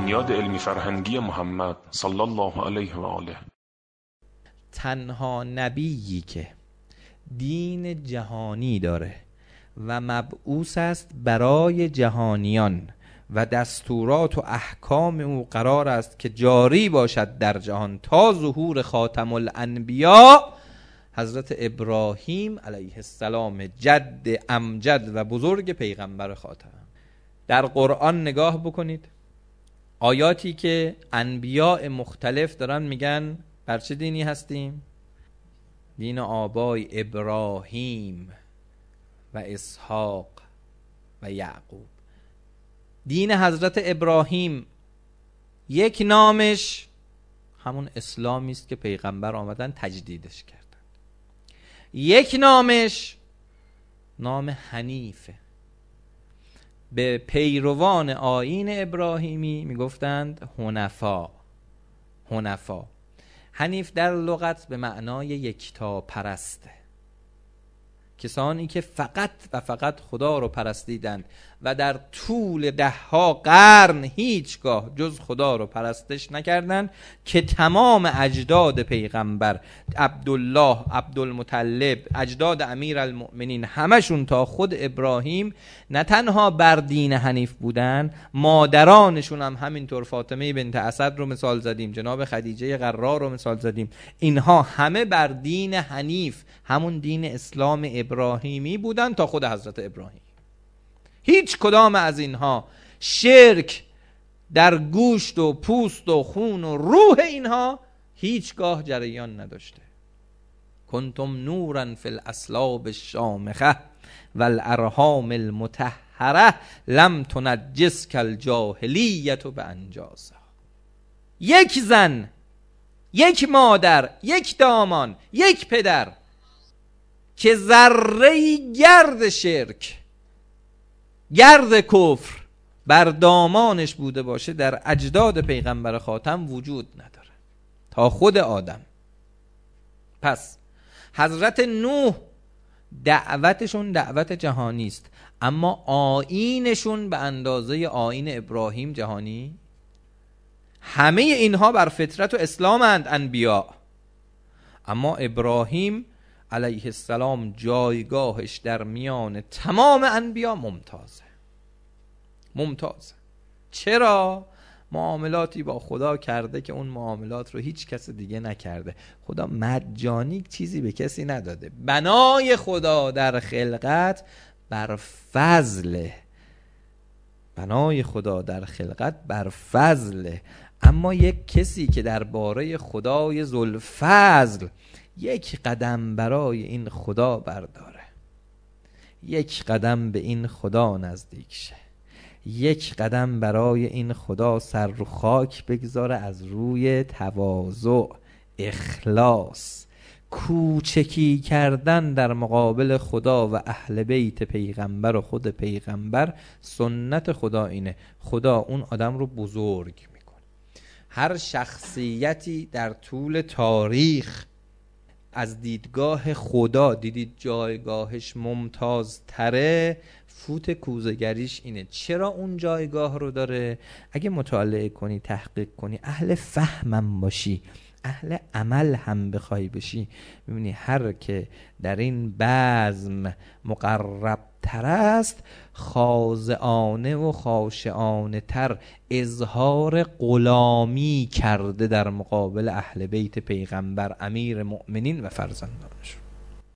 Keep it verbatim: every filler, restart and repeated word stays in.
بنیاد علمی فرهنگی محمد صلی الله علیه و آله. تنها نبیی که دین جهانی داره و مبعوث است برای جهانیان و دستورات و احکام او قرار است که جاری باشد در جهان تا ظهور خاتم الانبیا، حضرت ابراهیم علیه السلام، جد امجد و بزرگ پیغمبر خاتم. در قرآن نگاه بکنید، آیاتی که انبیاء مختلف دارن میگن بر چه دینی هستیم؟ دین آبای ابراهیم و اسحاق و یعقوب. دین حضرت ابراهیم یک نامش همون اسلامی است که پیغمبر آمدن تجدیدش کردن. یک نامش نام حنیفه. به پیروان آیین ابراهیمی میگفتند حنفا. حنفا حنیف در لغت به معنای یکتا پرسته، کسانی که فقط و فقط خدا رو پرستیدند و در طول ده ها قرن هیچگاه جز خدا رو پرستش نکردند، که تمام اجداد پیغمبر، عبدالله، عبدالمطلب، اجداد امیر المؤمنین، همشون تا خود ابراهیم نه تنها بر دین حنیف بودن، مادرانشون هم همینطور. فاطمه بنت اسد رو مثال زدیم، جناب خدیجه قرار رو مثال زدیم، اینها همه بر دین حنیف، همون دین اسلام ابراهیمی بودن تا خود حضرت ابراهیم. هیچ کدام از اینها شرک در گوشت و پوست و خون و روح اینها هیچگاه جریان نداشته. کنتم نورا فی الاصلاب الشامخه والارحام المطهره لم تنجس کالجاهلیت بانجاسها. یک زن، یک مادر، یک دامان، یک پدر که ذره گرد شرک، گرد کفر بر دامانش بوده باشه در اجداد پیغمبر خاتم وجود نداره تا خود آدم. پس حضرت نوح دعوتشون دعوت جهانی است، اما آیینشون به اندازه آیین ابراهیم جهانی. همه اینها بر فطرت و اسلامند انبیا، اما ابراهیم علیه السلام جایگاهش در میان تمام انبیا ممتازه. ممتازه. چرا؟ معاملاتی با خدا کرده که اون معاملات رو هیچ کس دیگه نکرده. خدا مجانی چیزی به کسی نداده. بنای خدا در خلقت بر فضل، بنای خدا در خلقت بر فضل، اما یک کسی که درباره خدای ذوالفضل یک قدم برای این خدا برداره، یک قدم به این خدا نزدیک شه، یک قدم برای این خدا سر رو خاک بگذاره، از روی تواضع، اخلاص، کوچکی کردن در مقابل خدا و اهل بیت پیغمبر و خود پیغمبر. سنت خدا اینه، خدا اون آدم رو بزرگ میکنه. هر شخصیتی در طول تاریخ از دیدگاه خدا دیدید جایگاهش ممتاز تره، فوت کوزه‌گریش اینه. چرا اون جایگاه رو داره؟ اگه مطالعه کنی، تحقیق کنی، اهل فهمم باشی، اهل عمل هم بخوای بشی، میبینی هر که در این بزم مقرب تر است، خاضعانه و خاشعانه تر اظهار غلامی کرده در مقابل اهل بیت پیغمبر امیر مؤمنین و فرزندانش.